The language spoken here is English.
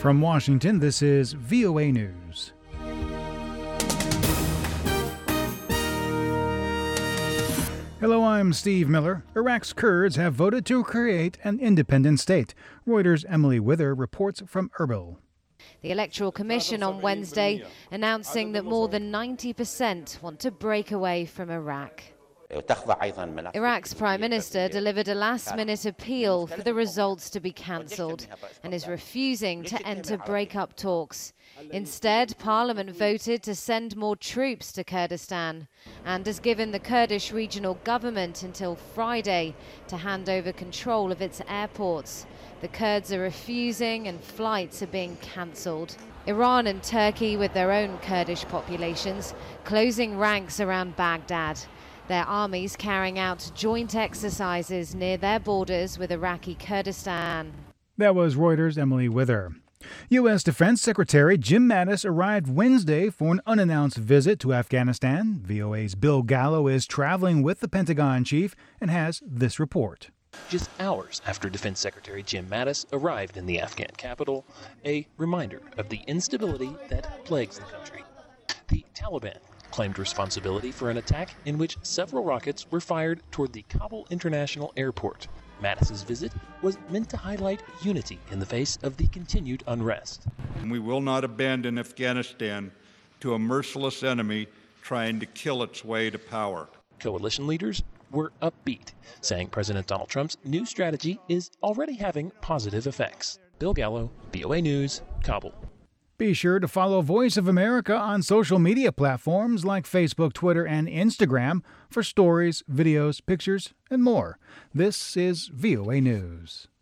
From Washington, this is VOA News. Hello, I'm Steve Miller. Iraq's Kurds have voted to create an independent state. Reuters' Emily Wither reports from Erbil. The Electoral Commission on Wednesday announcing that more than 90% want to break away from Iraq. Iraq's Prime Minister delivered a last-minute appeal for the results to be cancelled and is refusing to enter break-up talks. Instead, Parliament voted to send more troops to Kurdistan and has given the Kurdish regional government until Friday to hand over control of its airports. The Kurds are refusing and flights are being cancelled. Iran and Turkey, with their own Kurdish populations, closing ranks around Baghdad. Their armies carrying out joint exercises near their borders with Iraqi Kurdistan. That was Reuters' Emily Wither. U.S. Defense Secretary Jim Mattis arrived Wednesday for an unannounced visit to Afghanistan. VOA's Bill Gallo is traveling with the Pentagon chief and has this report. Just hours after Defense Secretary Jim Mattis arrived in the Afghan capital, a reminder of the instability that plagues the country. The Taliban claimed responsibility for an attack in which several rockets were fired toward the Kabul International Airport. Mattis's visit was meant to highlight unity in the face of the continued unrest. We will not abandon Afghanistan to a merciless enemy trying to kill its way to power. Coalition leaders were upbeat, saying President Donald Trump's new strategy is already having positive effects. Bill Gallo, VOA News, Kabul. Be sure to follow Voice of America on social media platforms like Facebook, Twitter, and Instagram for stories, videos, pictures, and more. This is VOA News.